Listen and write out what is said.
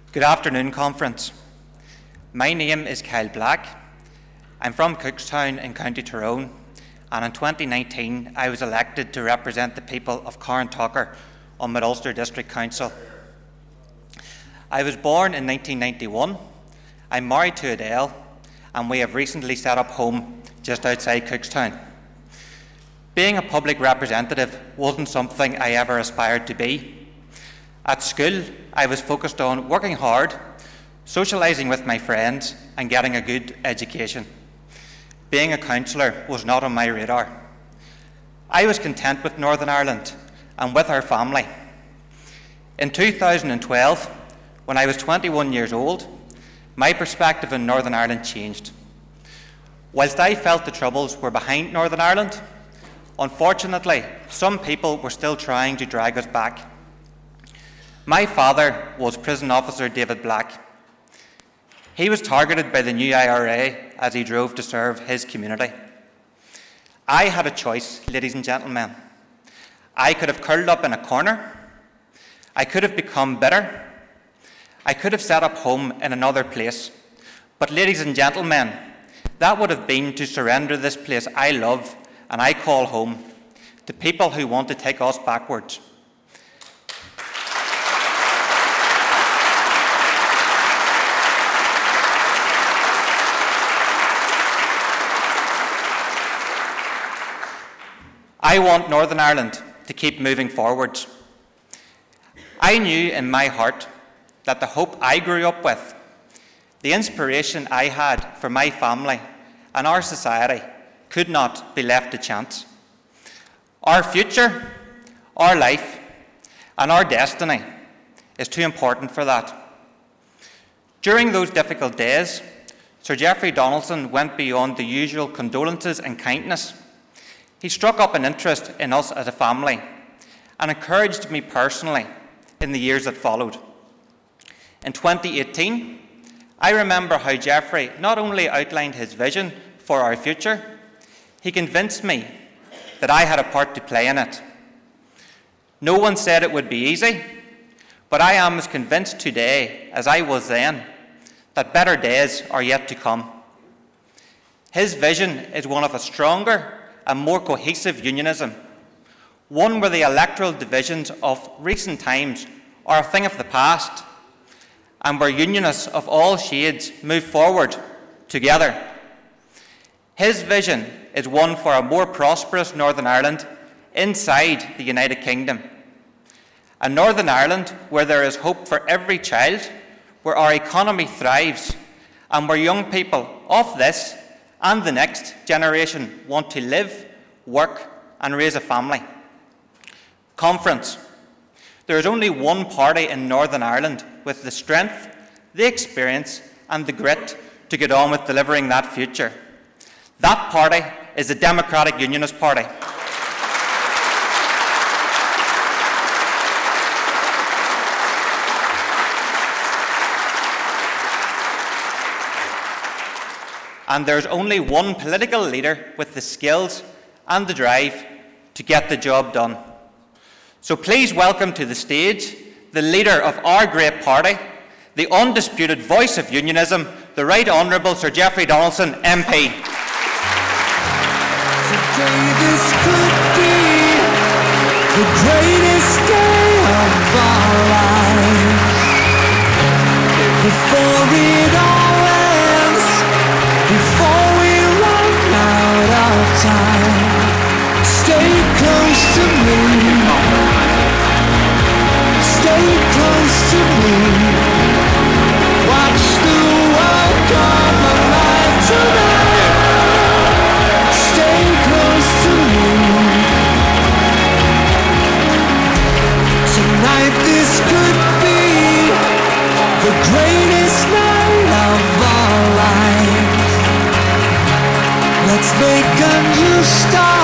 Good afternoon, conference. My name is Kyle Black. I'm from Cookstown in County Tyrone, and in 2019 I was elected to represent the people of Carntucker on Mid Ulster District Council. I was born in 1991. I'm married to Adele, and we have recently set up home just outside Cookstown. Being a public representative wasn't something I ever aspired to be. At school, I was focused on working hard, socialising with my friends, and getting a good education. Being a councillor was not on my radar. I was content with Northern Ireland and with our family. In 2012, when I was 21 years old, my perspective on Northern Ireland changed. Whilst I felt the troubles were behind Northern Ireland, unfortunately, some people were still trying to drag us back. My father was prison officer David Black. He was targeted by the new IRA as he drove to serve his community. I had a choice, ladies and gentlemen. I could have curled up in a corner. I could have become bitter. I could have set up home in another place. But ladies and gentlemen, that would have been to surrender this place I love and I call home to people who want to take us backwards. I want Northern Ireland to keep moving forwards. I knew in my heart that the hope I grew up with, the inspiration I had for my family and our society could not be left to chance. Our future, our life, and our destiny is too important for that. During those difficult days, Sir Geoffrey Donaldson went beyond the usual condolences and kindness. He struck up an interest in us as a family and encouraged me personally in the years that followed. In 2018, I remember how Geoffrey not only outlined his vision for our future, he convinced me that I had a part to play in it. No one said it would be easy, but I am as convinced today as I was then that better days are yet to come. His vision is one of a stronger and more cohesive unionism, one where the electoral divisions of recent times are a thing of the past, and where unionists of all shades move forward together. His vision is one for a more prosperous Northern Ireland inside the United Kingdom. A Northern Ireland where there is hope for every child, where our economy thrives, and where young people of this and the next generation want to live, work, and raise a family. Conference. There is only one party in Northern Ireland with the strength, the experience, and the grit to get on with delivering that future. That party is the Democratic Unionist Party. And there's only one political leader with the skills and the drive to get the job done. So please welcome to the stage the leader of our great party, the undisputed voice of unionism, the Right Honourable Sir Geoffrey Donaldson, MP. Today this could be the greatest day of our lives. Before it all ends, before we run out of time, stay close to me. Stay close to me. Watch the world come alive tonight. Stay close to me. Tonight this could be the greatest night of our lives. Let's make a new start.